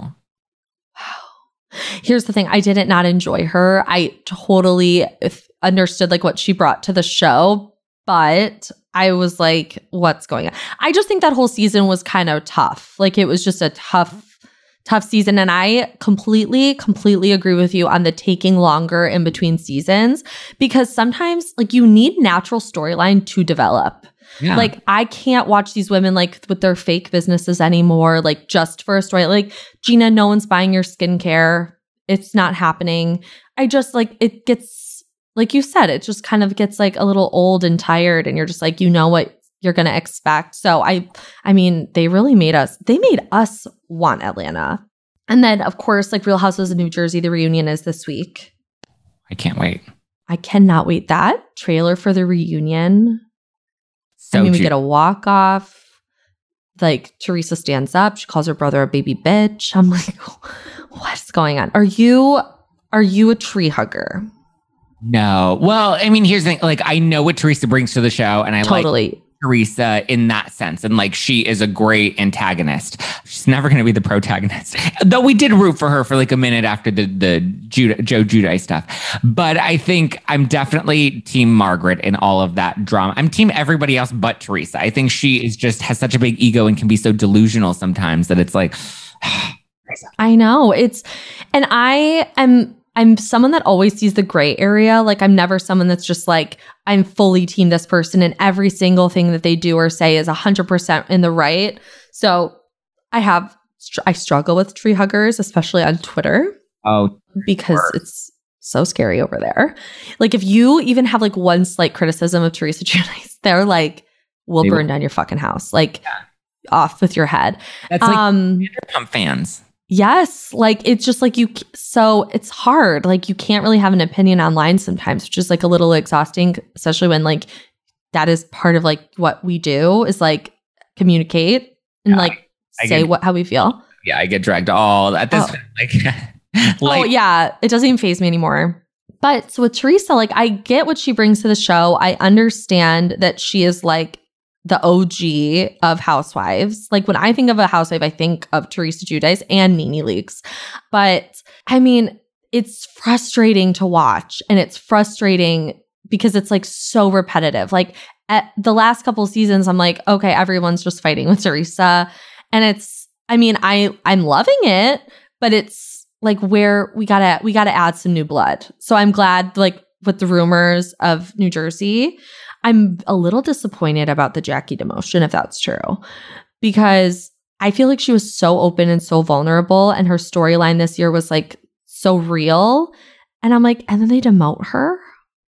Here's the thing. I didn't not enjoy her. I totally understood like what she brought to the show, but I was like, what's going on? I just think that whole season was kind of tough. Like it was just a tough season. And I completely agree with you on the taking longer in between seasons, because sometimes like you need natural storyline to develop. Yeah. Like I can't watch these women like with their fake businesses anymore, like just for a story. Like Gina, no one's buying your skincare. It's not happening. I just like, it gets, like you said, it just kind of gets like a little old and tired and you're just like, you know what you're going to expect. So I mean, they made us want Atlanta. And then of course, like Real Housewives of New Jersey, the reunion is this week.
I can't wait.
I cannot wait. That trailer for the reunion. So we get a walk off. Like Teresa stands up. She calls her brother a baby bitch. I'm like, what's going on? Are you a tree hugger?
No. Well, I mean, here's the thing. Like, I know what Teresa brings to the show, and I like Teresa in that sense. And like, she is a great antagonist. She's never going to be the protagonist. Though we did root for her for like a minute after the Joe Giudice stuff. But I think I'm definitely team Margaret in all of that drama. I'm team everybody else but Teresa. I think she is just has such a big ego and can be so delusional sometimes that it's like,
I know. I'm someone that always sees the gray area. Like I'm never someone that's just like, I'm fully team this person and every single thing that they do or say is 100% in the right. So I struggle with tree huggers, especially on Twitter.
Oh,
because it's so scary over there. Like if you even have like one slight criticism of Teresa Giudice, they're like, we'll burn down your fucking house. Like off with your head.
That's like Vanderpump fans.
Yes. Like, it's just like so it's hard. Like, you can't really have an opinion online sometimes, which is like a little exhausting, especially when like that is part of like what we do is like communicate and say how we feel.
Yeah. I get dragged all at this.
Oh yeah. It doesn't even faze me anymore. But so with Teresa, like I get what she brings to the show. I understand that she is like the OG of housewives. Like when I think of a housewife, I think of Teresa Giudice and NeNe Leakes. But I mean, it's frustrating to watch, and it's frustrating because it's like so repetitive. Like at the last couple of seasons, I'm like, okay, everyone's just fighting with Teresa. And it's, I mean, I'm loving it, but it's like where we gotta add some new blood. So I'm glad, like with the rumors of New Jersey, I'm a little disappointed about the Jackie demotion, if that's true, because I feel like she was so open and so vulnerable, and her storyline this year was like so real. And I'm like, and then they demote her?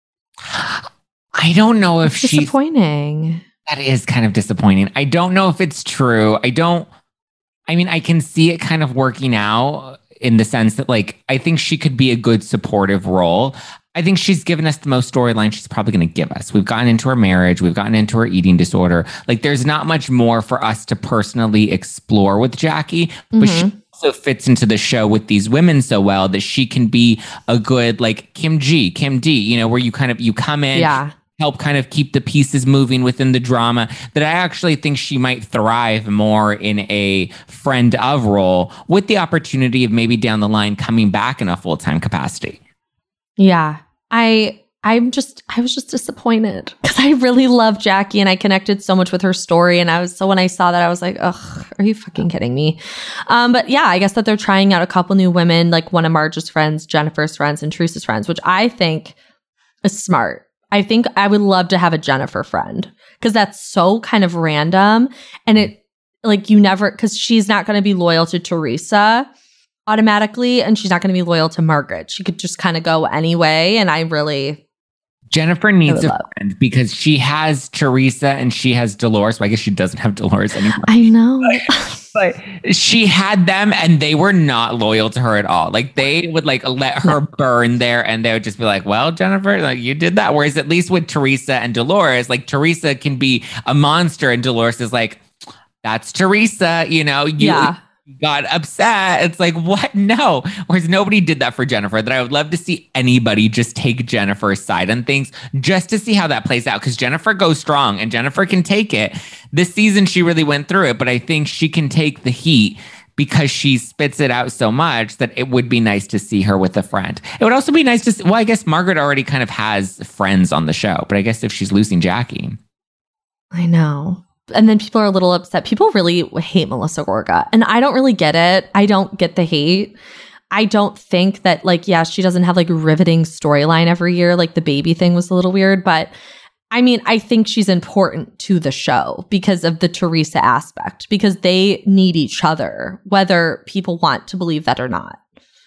I don't know if she's
disappointing.
That is kind of disappointing. I don't know if it's true. I mean, I can see it kind of working out in the sense that like, I think she could be a good supportive role. I think she's given us the most storyline she's probably going to give us. We've gotten into her marriage. We've gotten into her eating disorder. Like there's not much more for us to personally explore with Jackie, but she also fits into the show with these women so well that she can be a good, like Kim D, you know, where you come in, help kind of keep the pieces moving within the drama, that I actually think she might thrive more in a friend of role with the opportunity of maybe down the line coming back in a full-time capacity.
Yeah. I was just disappointed because I really love Jackie and I connected so much with her story. And when I saw that, I was like, ugh, are you fucking kidding me? But yeah, I guess that they're trying out a couple new women, like one of Marge's friends, Jennifer's friends, and Teresa's friends, which I think is smart. I think I would love to have a Jennifer friend because that's so kind of random. And it like you never, because she's not going to be loyal to Teresa. automatically, and she's not going to be loyal to Margaret. She could just kind of go anyway. And
Jennifer needs a friend because she has Teresa and she has Dolores. Well, I guess she doesn't have Dolores anymore.
I know.
But she had them and they were not loyal to her at all. Like they would like let her burn there and they would just be like, well, Jennifer, like you did that. Whereas at least with Teresa and Dolores, like Teresa can be a monster and Dolores is like, that's Teresa, you got upset. It's like, what? No. Whereas nobody did that for Jennifer. That I would love to see anybody just take Jennifer's side on things just to see how that plays out. Because Jennifer goes strong and Jennifer can take it. This season, she really went through it, but I think she can take the heat because she spits it out so much that it would be nice to see her with a friend. It would also be nice to see, well, I guess Margaret already kind of has friends on the show, but I guess if she's losing Jackie.
I know. And then people are a little upset. People really hate Melissa Gorga. And I don't really get it. I don't get the hate. I don't think that, like, yeah, she doesn't have like a riveting storyline every year. Like the baby thing was a little weird. But I mean, I think she's important to the show because of the Teresa aspect, because they need each other, whether people want to believe that or not.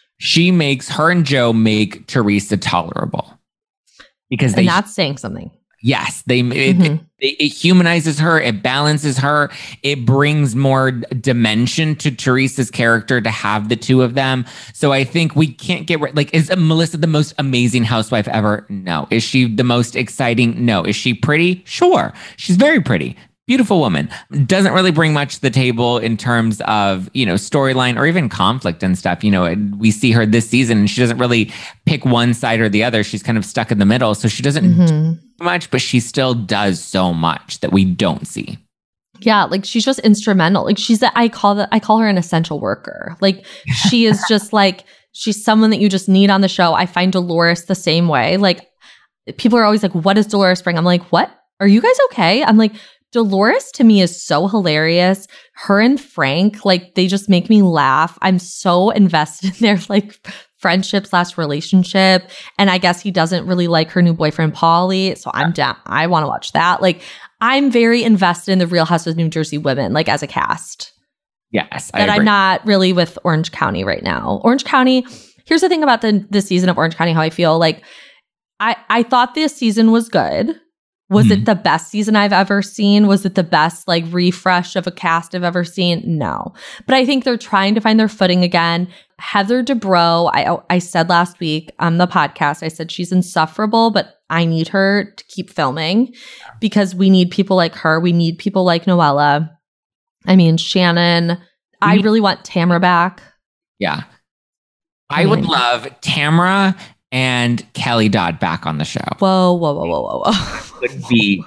Her and Joe make Teresa tolerable. And
that's saying something.
Yes, it humanizes her. It balances her. It brings more dimension to Teresa's character to have the two of them. So I think we can't get like, is Melissa the most amazing housewife ever? No. Is she the most exciting? No. Is she pretty? Sure. She's very pretty. Beautiful woman. Doesn't really bring much to the table in terms of, storyline or even conflict and stuff. We see her this season and she doesn't really pick one side or the other. She's kind of stuck in the middle. So she doesn't do much, but she still does so much that we don't see.
Yeah, like she's just instrumental. Like I call her an essential worker. Like she is just like, she's someone that you just need on the show. I find Dolores the same way. Like people are always like, what does Dolores bring? I'm like, what? Are you guys okay? I'm like, Dolores to me is so hilarious. Her and Frank, like they just make me laugh. I'm so invested in their like friendship/relationship. And I guess he doesn't really like her new boyfriend, Paulie. So I'm down. I want to watch that. Like I'm very invested in the Real Housewives of New Jersey women, like as a cast.
Yes.
But I'm not really with Orange County right now. Orange County, here's the thing about the season of Orange County, how I feel. Like I thought this season was good. Was it the best season I've ever seen? Was it the best like refresh of a cast I've ever seen? No. But I think they're trying to find their footing again. Heather Dubrow, I said last week on the podcast, I said she's insufferable, but I need her to keep filming because we need people like her. We need people like Noella. I mean, Shannon. I really want Tamra back.
Yeah. I would love Tamra and Kelly Dodd back on the show.
Whoa.
Would be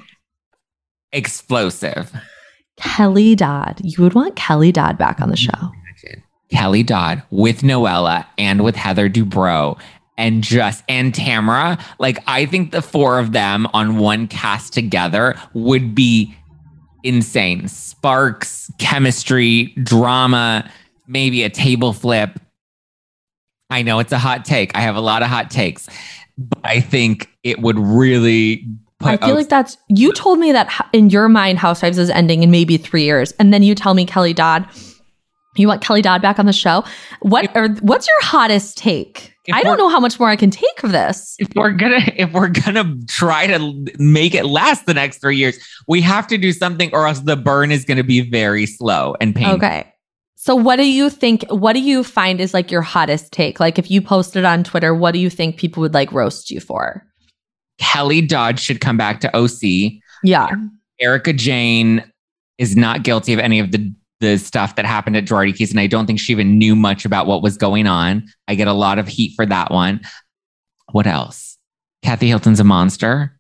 explosive.
Kelly Dodd. You would want Kelly Dodd back on the show.
Kelly Dodd with Noella and with Heather Dubrow and Tamra. Like, I think the four of them on one cast together would be insane. Sparks, chemistry, drama, maybe a table flip. I know it's a hot take. I have a lot of hot takes, but I think it would really
I feel like that's, you told me that in your mind, Housewives is ending in maybe 3 years. And then you tell me Kelly Dodd, you want Kelly Dodd back on the show. What's your hottest take? I don't know how much more I can take of this.
If we're gonna try to make it last the next 3 years, we have to do something or else the burn is going to be very slow and painful.
Okay. So what do you think, what do you find is like your hottest take? Like if you posted on Twitter, what do you think people would like roast you for?
Kelly Dodd should come back to OC.
Yeah.
Erica Jane is not guilty of any of the stuff that happened at Girardi Keys, and I don't think she even knew much about what was going on. I get a lot of heat for that one. What else? Kathy Hilton's a monster.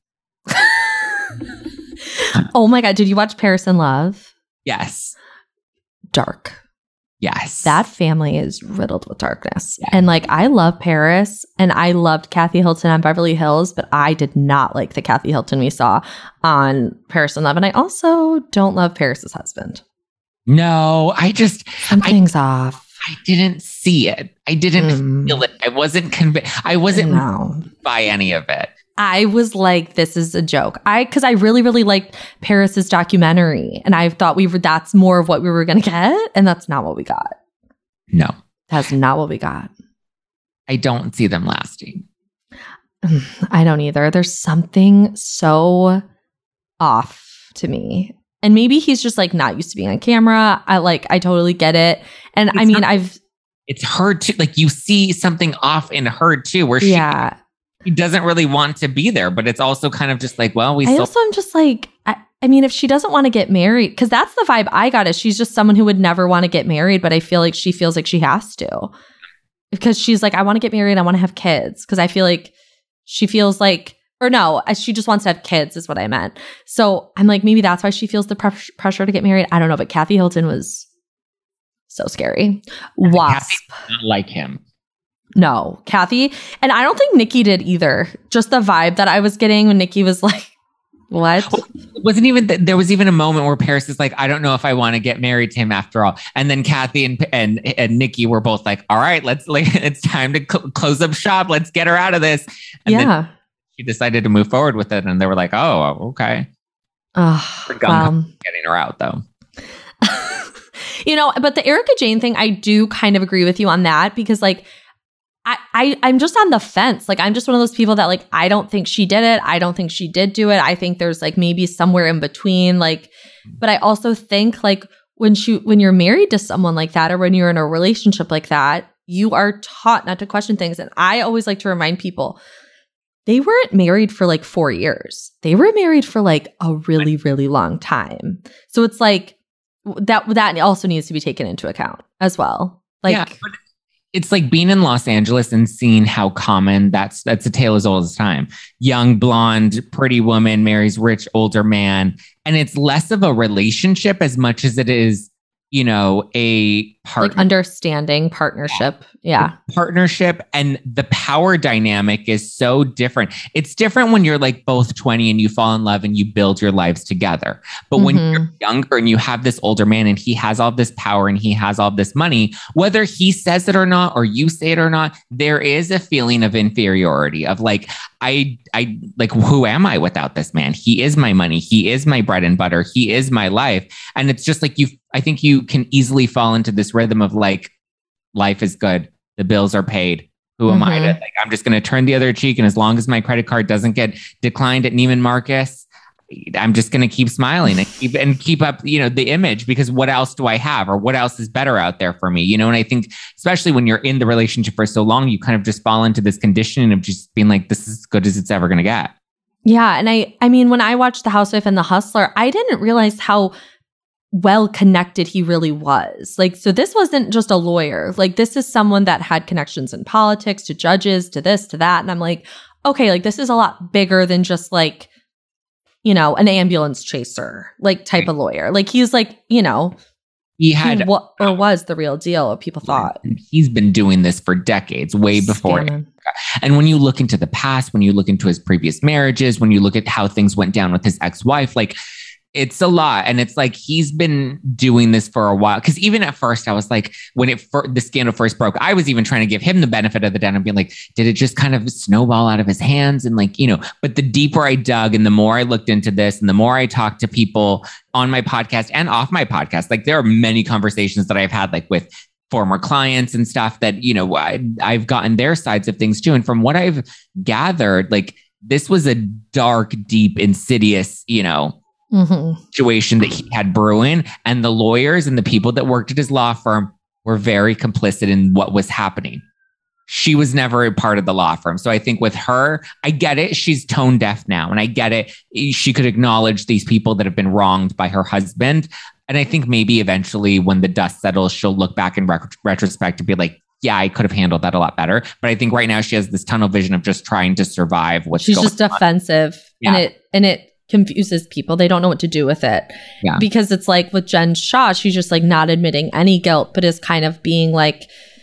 Oh my God. Did you watch Paris in Love?
Yes.
Dark.
Yes.
That family is riddled with darkness. Yeah. And like, I love Paris and I loved Kathy Hilton on Beverly Hills, but I did not like the Kathy Hilton we saw on Paris in Love. And I also don't love Paris's husband.
No,
something's off.
I didn't see it. I didn't feel it. I wasn't convinced. I wasn't by any of it.
I was like, this is a joke. Because I really, really liked Paris's documentary. And I thought that's more of what we were going to get. And that's not what we got.
No.
That's not what we got.
I don't see them lasting.
I don't either. There's something so off to me. And maybe he's just like not used to being on camera. I totally get it. And
it's her too. Like you see something off in her too, where she doesn't really want to be there, but it's also kind of just like, well,
I'm just like, I mean, if she doesn't want to get married, because that's the vibe I got, is she's just someone who would never want to get married, but I feel like she feels like she has to. Because she's like, I want to get married, I want to have kids. Because I feel like she feels like, or no, she just wants to have kids is what I meant. So I'm like, maybe that's why she feels the pressure to get married. I don't know, but Kathy Hilton was so scary. Wasp.
Kathy did not like him.
No, Kathy. And I don't think Nikki did either. Just the vibe that I was getting when Nikki was like, what?
Well, there was even a moment where Paris is like, I don't know if I want to get married to him after all. And then Kathy and Nikki were both like, all right, it's time to close up shop. Let's get her out of this. And then she decided to move forward with it. And they were like, oh, okay. Getting her out though.
But the Erika Jayne thing, I do kind of agree with you on that, because like, I'm just on the fence. Like, I'm just one of those people that like, I don't think she did it. I don't think she did do it. I think there's like maybe somewhere in between. Like, but I also think like when you're married to someone like that, or when you're in a relationship like that, you are taught not to question things. And I always like to remind people, they weren't married for like 4 years. They were married for like a really, really long time. So it's like that also needs to be taken into account as well. Like,
yeah, it's like being in Los Angeles and seeing how common that's a tale as old as time. Young, blonde, pretty woman marries rich, older man. And it's less of a relationship as much as it is, a partner.
Like understanding, partnership. Yeah.
Partnership, and the power dynamic is so different. It's different when you're like both 20 and you fall in love and you build your lives together. But when you're younger and you have this older man and he has all this power and he has all this money, whether he says it or not, or you say it or not, there is a feeling of inferiority of like, I like, who am I without this man? He is my money. He is my bread and butter. He is my life. And it's just like, I think you can easily fall into this rhythm of like, life is good. The bills are paid. Who am I to like, I'm just going to turn the other cheek. And as long as my credit card doesn't get declined at Neiman Marcus, I'm just going to keep smiling and keep up, the image, because what else do I have, or what else is better out there for me? And I think especially when you're in the relationship for so long, you kind of just fall into this conditioning of just being like, this is as good as it's ever going to get.
Yeah. And I mean, when I watched The Housewife and The Hustler, I didn't realize how well connected he really was. Like, so this wasn't just a lawyer. Like, this is someone that had connections in politics, to judges, to this, to that. And I'm like, okay, like this is a lot bigger than just like, an ambulance chaser, like type of lawyer. Like he's like, he was the real deal, or people thought.
He's been doing this for decades, way before. And when you look into the past, when you look into his previous marriages, when you look at how things went down with his ex-wife, like it's a lot. And it's like, he's been doing this for a while. Cause even at first I was like, when the scandal first broke, I was even trying to give him the benefit of the doubt and being like, did it just kind of snowball out of his hands? And like, but the deeper I dug and the more I looked into this and the more I talked to people on my podcast and off my podcast, like there are many conversations that I've had like with former clients and stuff that, I've gotten their sides of things too. And from what I've gathered, like this was a dark, deep, insidious, situation that he had brewing, and the lawyers and the people that worked at his law firm were very complicit in what was happening. She was never a part of the law firm. So I think with her, I get it. She's tone deaf now. And I get it. She could acknowledge these people that have been wronged by her husband. And I think maybe eventually when the dust settles, she'll look back in retrospect and be like, yeah, I could have handled that a lot better. But I think right now she has this tunnel vision of just trying to survive
She's just defensive. Yeah. And it confuses people. They don't know what to do with it. Yeah. Because it's like with Jen Shah, she's just like not admitting any guilt, but is kind of being like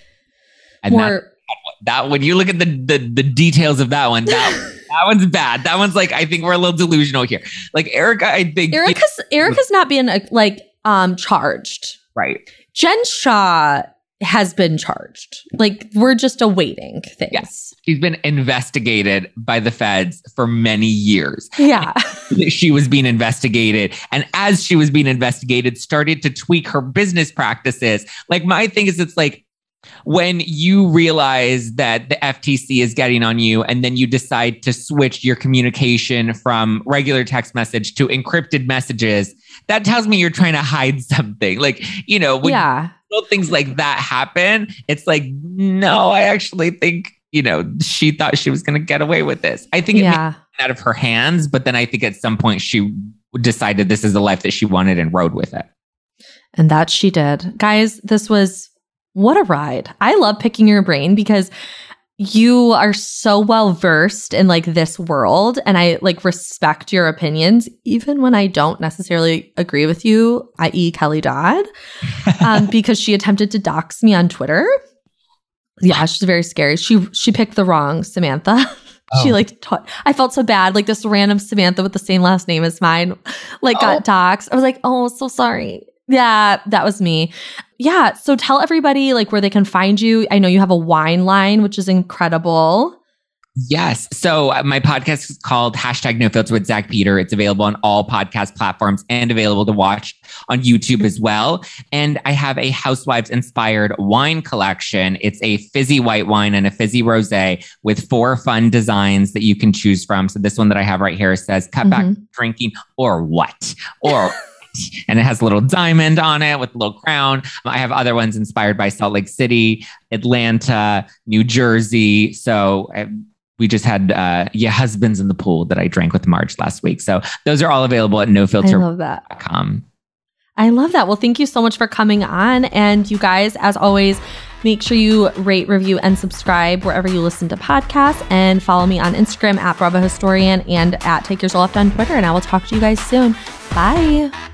and more. That when you look at the details of that one, that one's bad. That one's like, I think we're a little delusional here. Like Erika, I think
Erika's not being charged.
Right.
Jen Shah has been charged. Like we're just awaiting things.
Yes. She's been investigated by the feds for many years.
Yeah.
She was being investigated. And as she was being investigated, started to tweak her business practices. Like my thing is, it's like, When you realize that the FTC is getting on you and then you decide to switch your communication from regular text message to encrypted messages, that tells me you're trying to hide something. Like, you know, when little things like that happen, it's like, no, I actually think, you know, she thought she was going to get away with this. I think it made it out of her hands, but then I think at some point she decided this is the life that she wanted and rode with it.
And that she did. Guys, what a ride. I love picking your brain because you are so well versed in like this world, and I like respect your opinions even when I don't necessarily agree with you, i.e. Kelly Dodd, because she attempted to dox me on Twitter. Yeah, she's very scary. She picked the wrong Samantha. She I felt so bad. Like this random Samantha with the same last name as mine, got doxxed. I was like, oh, so sorry. Yeah, that was me. Yeah. So tell everybody like where they can find you. I know you have a wine line, which is incredible.
Yes. So my podcast is called #NoFilter with Zack Peter. It's available on all podcast platforms and available to watch on YouTube as well. And I have a Housewives inspired wine collection. It's a fizzy white wine and a fizzy rosé with 4 fun designs that you can choose from. So this one that I have right here says cut back drinking or what? And it has a little diamond on it with a little crown. I have other ones inspired by Salt Lake City, Atlanta, New Jersey. So we just had husbands in the pool that I drank with Marge last week. So those are all available at nofilter.com.
I love that. Well, thank you so much for coming on. And you guys, as always, make sure you rate, review, and subscribe wherever you listen to podcasts. And follow me on Instagram @BravoHistorian and @TakeYoursLeft on Twitter. And I will talk to you guys soon. Bye.